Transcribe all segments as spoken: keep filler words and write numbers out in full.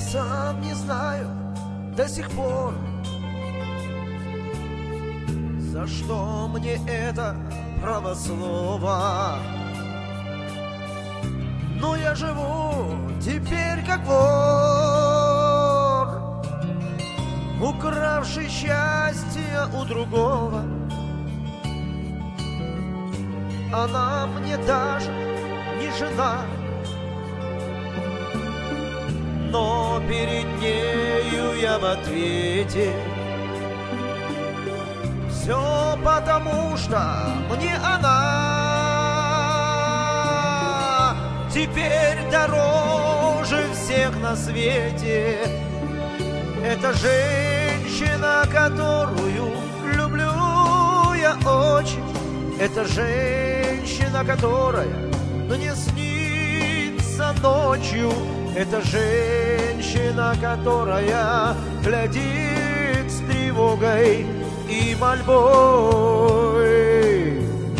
сам не знаю до сих пор, за что мне это право слова. Но я живу теперь как вор, укравший счастье у другого. Она мне даже не жена, но перед нею я в ответе. Все потому, что мне она теперь дороже всех на свете. Это женщина, которую люблю я очень. Это женщина, которая мне снится ночью. Это женщина, которая глядит с тревогой и мольбой.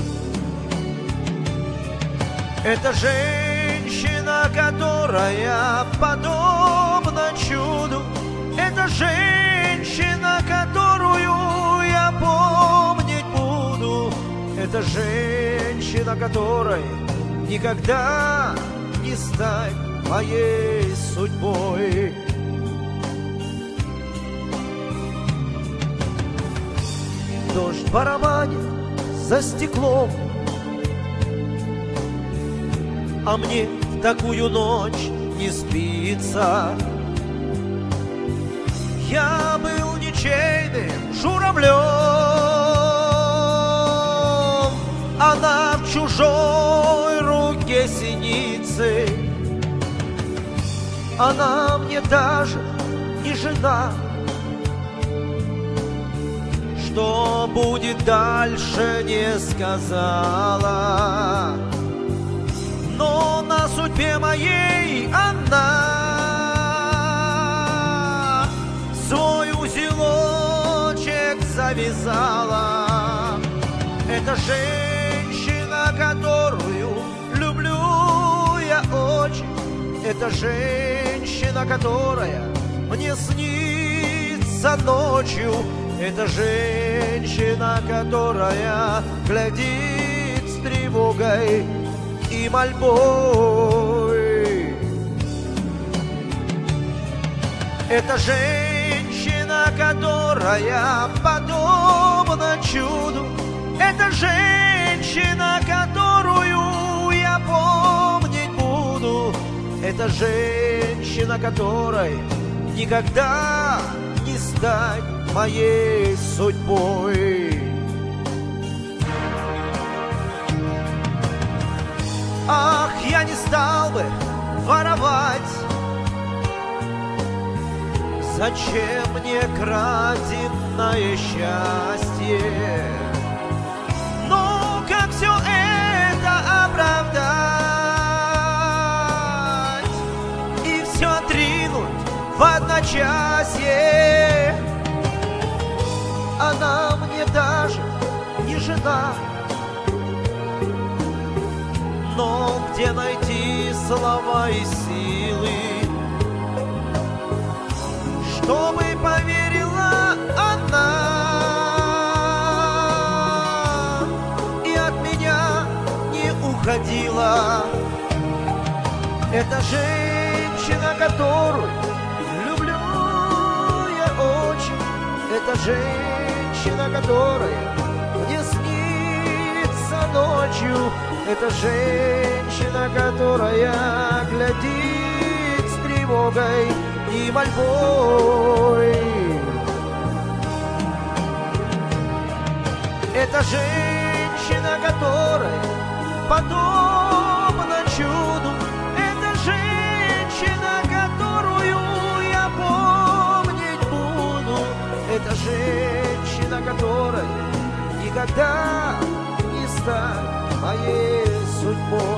Это женщина, которая подобна чуду. Это женщина, которую я помнить буду. Это женщина, которой никогда не стать моей судьбой. Дождь барабанит за стеклом, а мне в такую ночь не спится. Я был ничейным журавлем, она в чужой руке синицы. Она мне даже не жена. Что будет дальше, не сказала, но на судьбе моей она свой узелочек завязала. Это женщина, которую люблю я очень. Это женщина, которая мне снится ночью. Это женщина, которая глядит с тревогой и мольбой. Это женщина, которая подобна чуду. Это женщина, которую я помнить буду. Это женщина, которой никогда не стать моей судьбой. Ах, я не стал бы воровать. Зачем мне краденое счастье? Но как все это оправдать и все отринуть в одночасье? Она мне даже не жена, но где найти слова и силы, чтобы поверила она и от меня не уходила? Это женщина, которую люблю я очень. Это женщина, которая мне снится ночью. Это женщина, которая глядит с тревогой и мольбой. Это женщина, которая подобна чуду. Это женщина, которую я помнить буду. Это женщина, которая никогда не станет моей судьбой.